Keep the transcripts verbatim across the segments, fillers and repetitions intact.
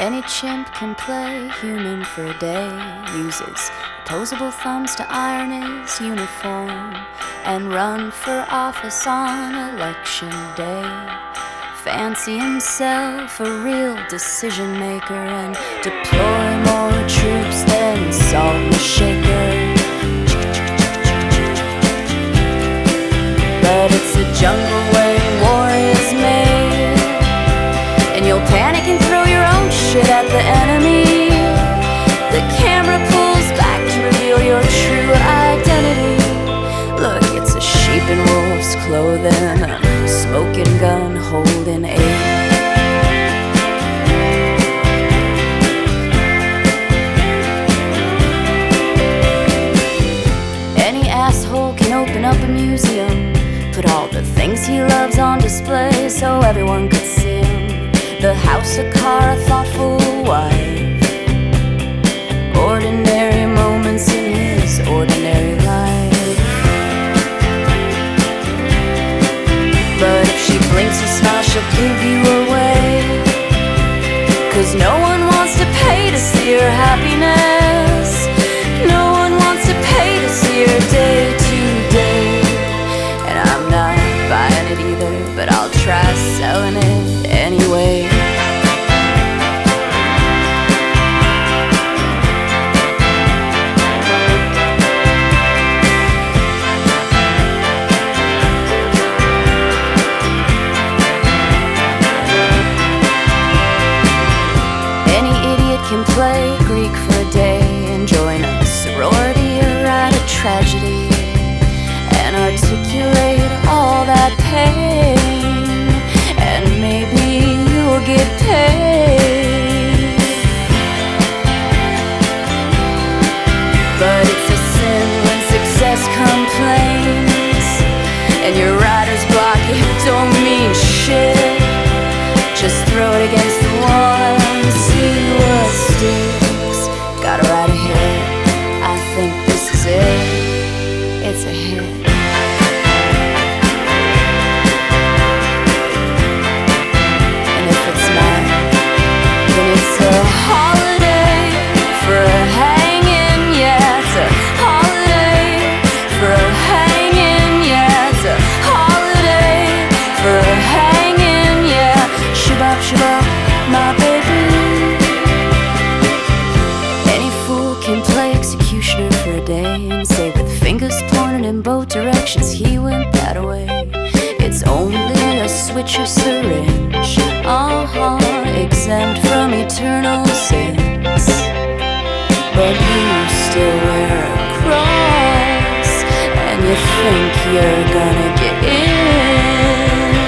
Any chimp can play human for a day, uses opposable thumbs to iron his uniform, and run for office on election day. Fancy himself a real decision maker and deploy more troops than Salt and Shaker. But it's a jungle where war is made, and you'll panic and throw your own shit at the enemy. The camera pulls back to reveal your true identity. Look, it's a sheep in wolf's clothing, a smoking gun holding aim. Any asshole can open up a museum, put all the things he loves on display so everyone could see him. The house, a car, a thoughtful wife, ordinary moments in his ordinary life. But if she blinks a smile, she'll give you away, 'cause no one wants to pay to see her happiness. No one wants to pay to see her day to day. And I'm not buying it either, but I'll try selling it anyway. Can play Greek for a day and join a sorority or write a tragedy and articulate all that pain, and maybe you'll get paid. But it's a sin when success complains and your writer's block, it don't mean shit. Just throw it against the wall and see what sticks. Gotta write a hit, I think this is it. It's a hit. And if it's not, then it's a holiday for a hanging, yeah. It's a holiday for a hanging, yeah. It's a holiday for a hanging, yeah. Shabab, shabab, my baby. Any fool can play executioner for a day and say with fingers pointed in both directions he went that way. It's only a switch or syringe, uh-huh, exempt from eternal sins. But you still wear a cross, and you think you're gonna get in.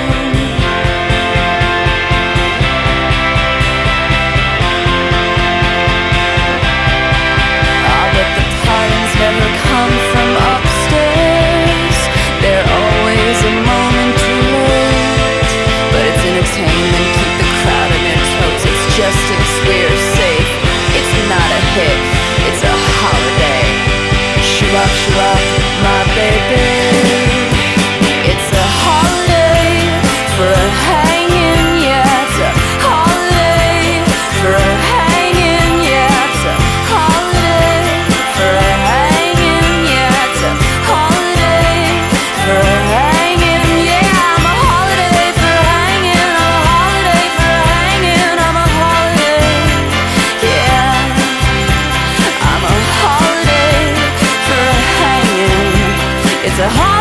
Never come from upstairs. They're always a moment too late. But it's entertainment, keep the crowd on their toes. It's justice, we're safe. It's not a hit, it's a holiday. Shabab, shabab, my baby. It's a holiday for a hanging, yeah. It's a holiday for a hanging, yeah. It's a holiday for a it's a